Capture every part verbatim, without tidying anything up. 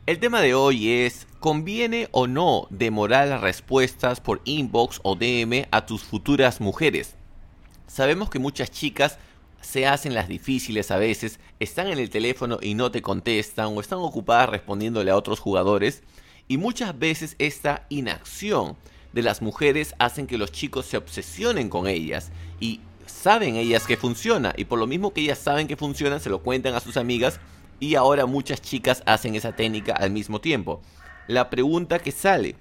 El tema de hoy es, ¿conviene o no demorar las respuestas por inbox o D M a tus futuras mujeres? Sabemos que muchas chicas se hacen las difíciles a veces, están en el teléfono y no te contestan o están ocupadas respondiéndole a otros jugadores y muchas veces esta inacción de las mujeres hacen que los chicos se obsesionen con ellas y saben ellas que funciona y por lo mismo que ellas saben que funciona se lo cuentan a sus amigas y ahora muchas chicas hacen esa técnica al mismo tiempo. La pregunta que sale,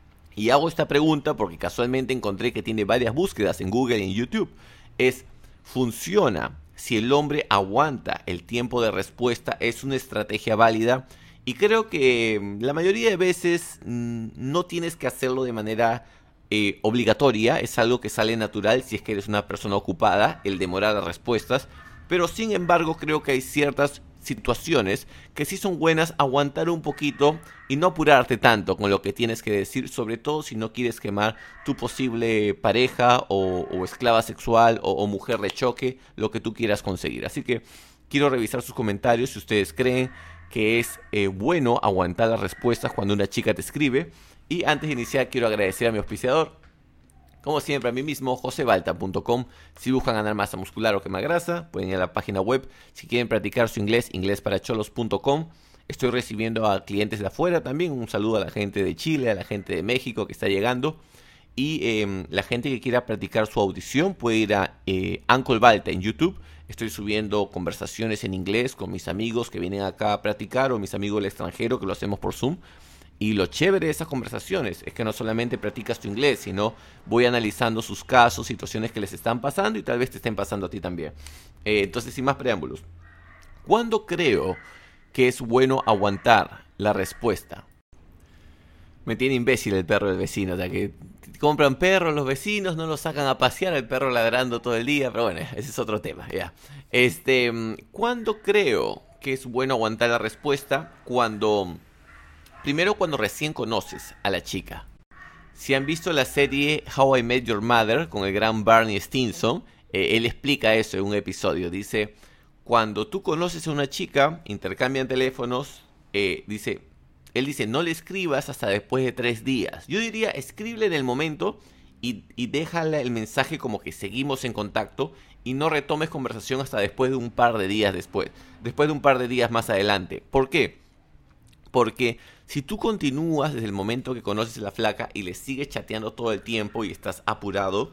y hago esta pregunta porque casualmente encontré que tiene varias búsquedas en Google y en YouTube, es: ¿funciona si el hombre aguanta el tiempo de respuesta? ¿Es una estrategia válida? Y creo que la mayoría de veces mmm, no tienes que hacerlo de manera eh, obligatoria, es algo que sale natural si es que eres una persona ocupada, el demorar las respuestas, pero sin embargo creo que hay ciertas situaciones que sí son buenas aguantar un poquito y no apurarte tanto con lo que tienes que decir, sobre todo si no quieres quemar tu posible pareja o, o esclava sexual o, o mujer de choque, lo que tú quieras conseguir. Así que quiero revisar sus comentarios si ustedes creen que es eh, bueno aguantar las respuestas cuando una chica te escribe. Y antes de iniciar quiero agradecer a mi auspiciador, como siempre, a mí mismo, jose balta punto com. Si buscan ganar masa muscular o quemar grasa, pueden ir a la página web. Si quieren practicar su inglés, inglés para cholos punto com. Estoy recibiendo a clientes de afuera también. Un saludo a la gente de Chile, a la gente de México que está llegando. Y eh, la gente que quiera practicar su audición puede ir a eh, Uncle Balta en YouTube. Estoy subiendo conversaciones en inglés con mis amigos que vienen acá a practicar o mis amigos del extranjero que lo hacemos por Zoom. Y lo chévere de esas conversaciones es que no solamente practicas tu inglés, sino voy analizando sus casos, situaciones que les están pasando y tal vez te estén pasando a ti también. Eh, entonces, sin más preámbulos, ¿cuándo creo que es bueno aguantar la respuesta? Me tiene imbécil el perro del vecino, o sea que compran perros los vecinos, no lo sacan a pasear, el perro ladrando todo el día, pero bueno, ese es otro tema, ya. Este, ¿cuándo creo que es bueno aguantar la respuesta? Cuando... Primero, cuando recién conoces a la chica. Si han visto la serie How I Met Your Mother con el gran Barney Stinson, eh, él explica eso en un episodio. Dice, cuando tú conoces a una chica, intercambian teléfonos, eh, dice, él dice, no le escribas hasta después de tres días. Yo diría, escríbele en el momento y, y déjale el mensaje como que seguimos en contacto y no retomes conversación hasta después de un par de días después. Después de un par de días más adelante. ¿Por qué? Porque si tú continúas desde el momento que conoces a la flaca y le sigues chateando todo el tiempo y estás apurado,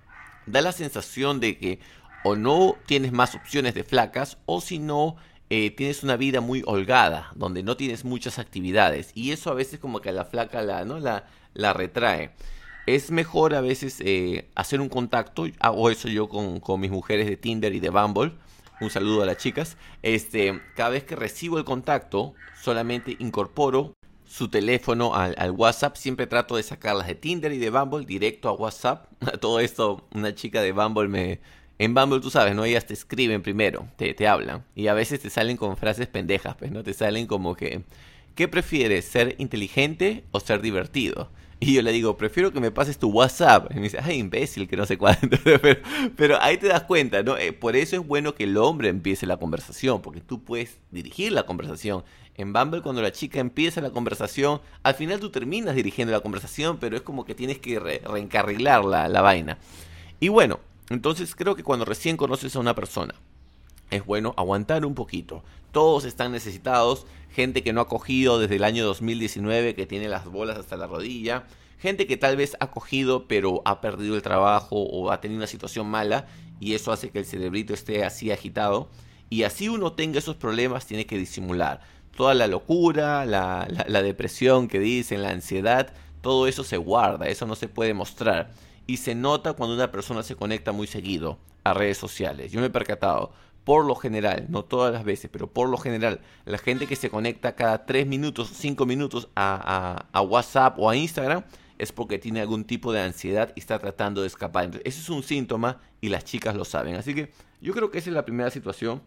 da la sensación de que o no tienes más opciones de flacas o si no eh, tienes una vida muy holgada, donde no tienes muchas actividades. Y eso a veces como que a la flaca la, ¿no? la, la retrae. Es mejor a veces eh, hacer un contacto, hago eso yo con, con mis mujeres de Tinder y de Bumble. Un saludo a las chicas. Este, cada vez que recibo el contacto, solamente incorporo su teléfono al, al WhatsApp. Siempre trato de sacarlas de Tinder y de Bumble directo a WhatsApp. Todo esto, una chica de Bumble me... En Bumble, tú sabes, ¿no? Ellas te escriben primero, te, te hablan. Y a veces te salen con frases pendejas, pues, ¿no? Te salen como que... ¿Qué prefieres, ser inteligente o ser divertido? Y yo le digo, prefiero que me pases tu WhatsApp. Y me dice, ay, imbécil, que no sé cuánto. pero, pero ahí te das cuenta, ¿no? Eh, por eso es bueno que el hombre empiece la conversación, porque tú puedes dirigir la conversación. En Bumble, cuando la chica empieza la conversación, al final tú terminas dirigiendo la conversación, pero es como que tienes que re reencarrilar la, la vaina. Y bueno, entonces creo que cuando recién conoces a una persona, es bueno aguantar un poquito. Todos están necesitados. Gente que no ha cogido desde el año dos mil diecinueve, que tiene las bolas hasta la rodilla. Gente que tal vez ha cogido pero ha perdido el trabajo o ha tenido una situación mala y eso hace que el cerebrito esté así agitado. Y así uno tenga esos problemas, tiene que disimular. Toda la locura, la, la, la depresión que dicen, la ansiedad, todo eso se guarda, eso no se puede mostrar. Y se nota cuando una persona se conecta muy seguido a redes sociales. Yo me he percatado. Por lo general, no todas las veces, pero por lo general, la gente que se conecta cada tres minutos, cinco minutos a, a, a WhatsApp o a Instagram es porque tiene algún tipo de ansiedad y está tratando de escapar. Entonces, ese es un síntoma y las chicas lo saben. Así que yo creo que esa es la primera situación.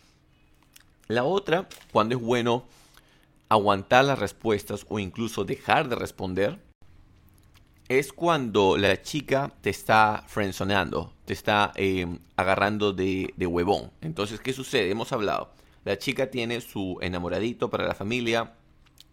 La otra, cuando es bueno aguantar las respuestas o incluso dejar de responder, es cuando la chica te está friendzoneando, te está eh, agarrando de, de huevón. Entonces, ¿qué sucede? Hemos hablado. La chica tiene su enamoradito para la familia,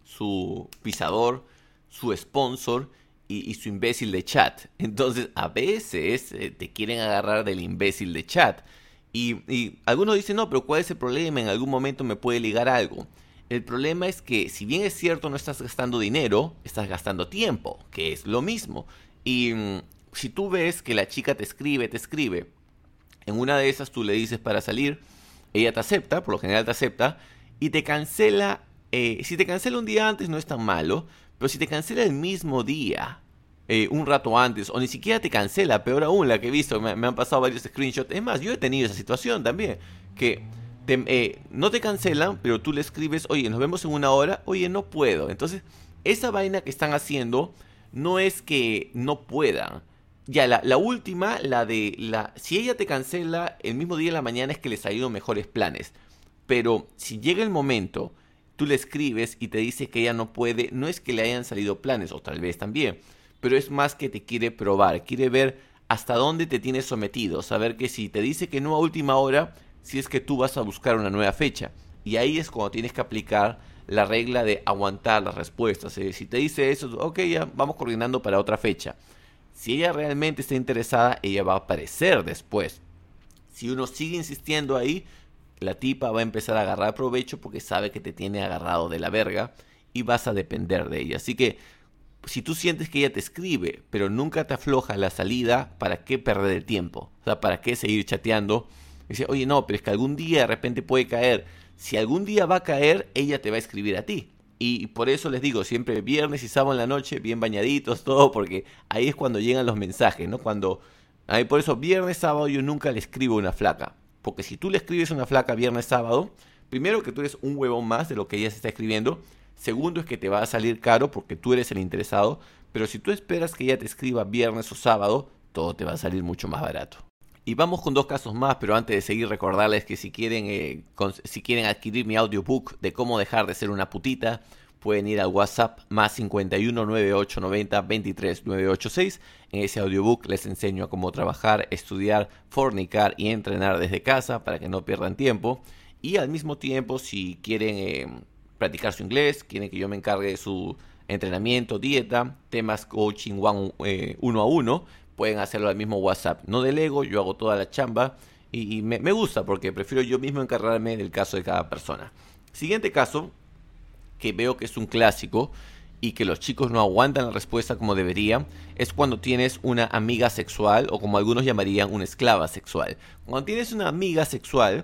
su pisador, su sponsor y, y su imbécil de chat. Entonces, a veces eh, te quieren agarrar del imbécil de chat. Y, y algunos dicen, no, pero ¿cuál es el problema? En algún momento me puede ligar algo. El problema es que, si bien es cierto, no estás gastando dinero, estás gastando tiempo, que es lo mismo. Y mm, si tú ves que la chica te escribe, te escribe, en una de esas tú le dices para salir, ella te acepta, por lo general te acepta, y te cancela. Eh, si te cancela un día antes no es tan malo, pero si te cancela el mismo día, eh, un rato antes, o ni siquiera te cancela, peor aún, la que he visto, me, me han pasado varios screenshots. Es más, yo he tenido esa situación también, que te, eh, no te cancelan, pero tú le escribes, oye, nos vemos en una hora, oye, no puedo. Entonces, esa vaina que están haciendo no es que no puedan. Ya, la, la última, la de la. Si ella te cancela el mismo día en la mañana es que les ha ido mejores planes. Pero si llega el momento, tú le escribes y te dice que ella no puede, no es que le hayan salido planes, o tal vez también, pero es más que te quiere probar, quiere ver hasta dónde te tienes sometido, saber que si te dice que no a última hora, si es que tú vas a buscar una nueva fecha. Y ahí es cuando tienes que aplicar la regla de aguantar las respuestas. ¿eh? Si te dice eso, ok, ya vamos coordinando para otra fecha. Si ella realmente está interesada, ella va a aparecer después. Si uno sigue insistiendo ahí, la tipa va a empezar a agarrar provecho porque sabe que te tiene agarrado de la verga y vas a depender de ella. Así que si tú sientes que ella te escribe, pero nunca te afloja la salida, ¿para qué perder el tiempo? O sea, ¿para qué seguir chateando? Dice, oye, no, pero es que algún día de repente puede caer. Si algún día va a caer, ella te va a escribir a ti. Y por eso les digo, siempre viernes y sábado en la noche, bien bañaditos, todo, porque ahí es cuando llegan los mensajes, ¿no? Cuando, ahí por eso viernes, sábado yo nunca le escribo a una flaca. Porque si tú le escribes a una flaca viernes, sábado, primero que tú eres un huevón más de lo que ella se está escribiendo. Segundo es que te va a salir caro porque tú eres el interesado. Pero si tú esperas que ella te escriba viernes o sábado, todo te va a salir mucho más barato. Y vamos con dos casos más, pero antes de seguir recordarles que si quieren, eh, con, si quieren adquirir mi audiobook de cómo dejar de ser una putita, pueden ir al WhatsApp más cincuenta y uno, noventa y ocho, noventa, veintitrés, novecientos ochenta y seis. En ese audiobook les enseño a cómo trabajar, estudiar, fornicar y entrenar desde casa para que no pierdan tiempo. Y al mismo tiempo, si quieren eh, practicar su inglés, quieren que yo me encargue de su entrenamiento, dieta, temas coaching one, eh, uno a uno, pueden hacerlo al mismo WhatsApp. No delego, yo hago toda la chamba y, y me, me gusta porque prefiero yo mismo encargarme del caso de cada persona. Siguiente caso, que veo que es un clásico y que los chicos no aguantan la respuesta como deberían, es cuando tienes una amiga sexual o como algunos llamarían una esclava sexual. Cuando tienes una amiga sexual,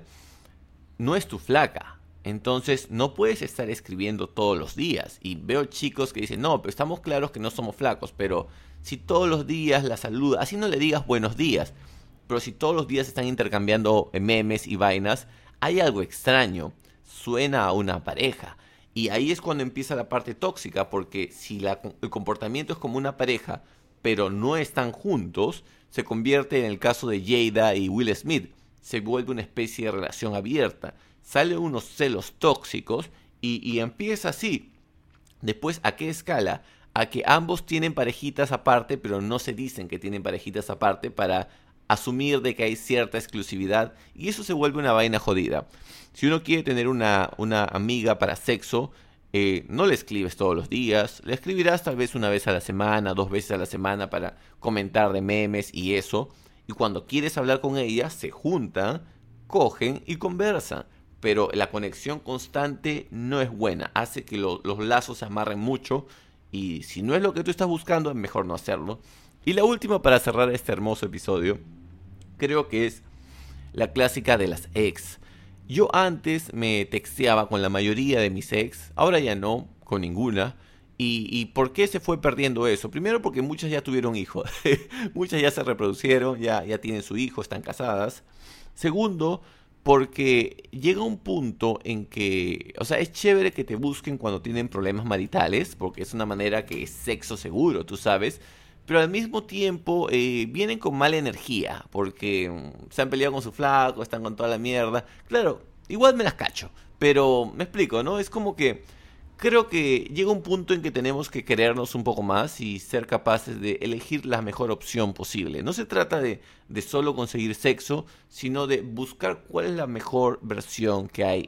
no es tu flaca. Entonces no puedes estar escribiendo todos los días. Y veo chicos que dicen, no, pero estamos claros que no somos flacos, pero si todos los días la saludas, así no le digas buenos días, pero si todos los días están intercambiando memes y vainas, hay algo extraño, suena a una pareja. Y ahí es cuando empieza la parte tóxica, porque si la, el comportamiento es como una pareja, pero no están juntos, se convierte en el caso de Jada y Will Smith. Se vuelve una especie de relación abierta. Salen unos celos tóxicos y, y empieza así. Después, ¿a qué escala? A que ambos tienen parejitas aparte, pero no se dicen que tienen parejitas aparte para asumir de que hay cierta exclusividad y eso se vuelve una vaina jodida. Si uno quiere tener una, una amiga para sexo, eh, no le escribes todos los días, le escribirás tal vez una vez a la semana, dos veces a la semana para comentar de memes y eso. Y cuando quieres hablar con ella, se juntan, cogen y conversan. Pero la conexión constante no es buena, hace que lo, los lazos se amarren mucho y si no es lo que tú estás buscando, es mejor no hacerlo. Y la última para cerrar este hermoso episodio, creo que es la clásica de las ex. Yo antes me texteaba con la mayoría de mis ex, ahora ya no, con ninguna. ¿Y, y por qué se fue perdiendo eso? Primero porque muchas ya tuvieron hijos, muchas ya se reproducieron, ya, ya tienen su hijo, están casadas. Segundo, porque llega un punto en que, o sea, es chévere que te busquen cuando tienen problemas maritales, porque es una manera que es sexo seguro, tú sabes. Pero al mismo tiempo eh, vienen con mala energía, porque mm, se han peleado con su flaco, están con toda la mierda. Claro, igual me las cacho, pero me explico, ¿no? Es como que creo que llega un punto en que tenemos que querernos un poco más y ser capaces de elegir la mejor opción posible. No se trata de, de solo conseguir sexo, sino de buscar cuál es la mejor versión que hay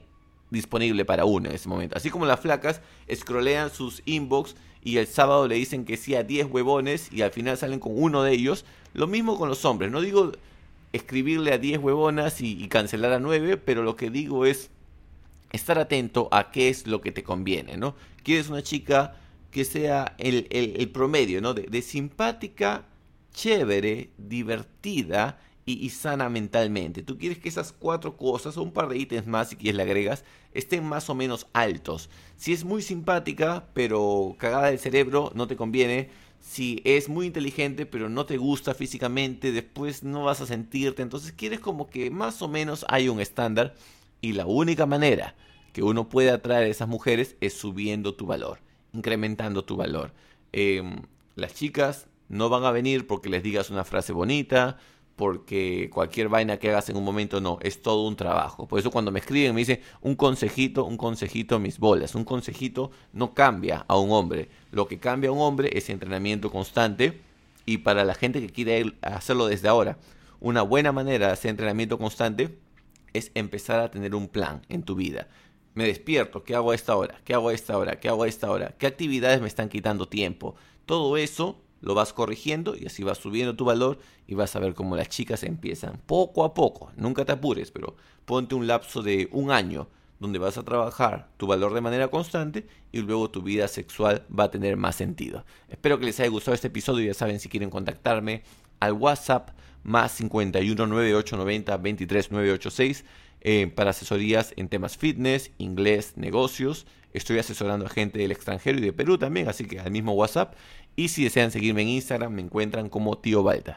disponible para uno en ese momento. Así como las flacas scrollean sus inbox y el sábado le dicen que sí a diez huevones y al final salen con uno de ellos. Lo mismo con los hombres. No digo escribirle a diez huevonas y, y cancelar a nueve, pero lo que digo es estar atento a qué es lo que te conviene, ¿no? Quieres una chica que sea el, el, el promedio, ¿no? De, de simpática, chévere, divertida y, y sana mentalmente. Tú quieres que esas cuatro cosas, o un par de ítems más si quieres le agregas, estén más o menos altos. Si es muy simpática, pero cagada del cerebro, no te conviene. Si es muy inteligente, pero no te gusta físicamente, después no vas a sentirte. Entonces quieres como que más o menos hay un estándar. Y la única manera que uno puede atraer a esas mujeres es subiendo tu valor, incrementando tu valor. Eh, las chicas no van a venir porque les digas una frase bonita, porque cualquier vaina que hagas en un momento, no, es todo un trabajo. Por eso cuando me escriben me dicen un consejito, un consejito, mis bolas. Un consejito no cambia a un hombre. Lo que cambia a un hombre es entrenamiento constante. Y para la gente que quiere hacerlo desde ahora, una buena manera de hacer entrenamiento constante es empezar a tener un plan en tu vida. Me despierto, ¿qué hago a esta hora? ¿Qué hago a esta hora? ¿Qué hago a esta hora? ¿Qué actividades me están quitando tiempo? Todo eso lo vas corrigiendo y así vas subiendo tu valor y vas a ver cómo las chicas empiezan poco a poco. Nunca te apures, pero ponte un lapso de un año donde vas a trabajar tu valor de manera constante y luego tu vida sexual va a tener más sentido. Espero que les haya gustado este episodio. Ya saben, si quieren contactarme al WhatsApp más cincuenta y uno, noventa y ocho, noventa, veintitrés, novecientos ochenta y seis eh, para asesorías en temas fitness, inglés, negocios. Estoy asesorando a gente del extranjero y de Perú también, así que al mismo WhatsApp. Y si desean seguirme en Instagram, me encuentran como Tío Balta.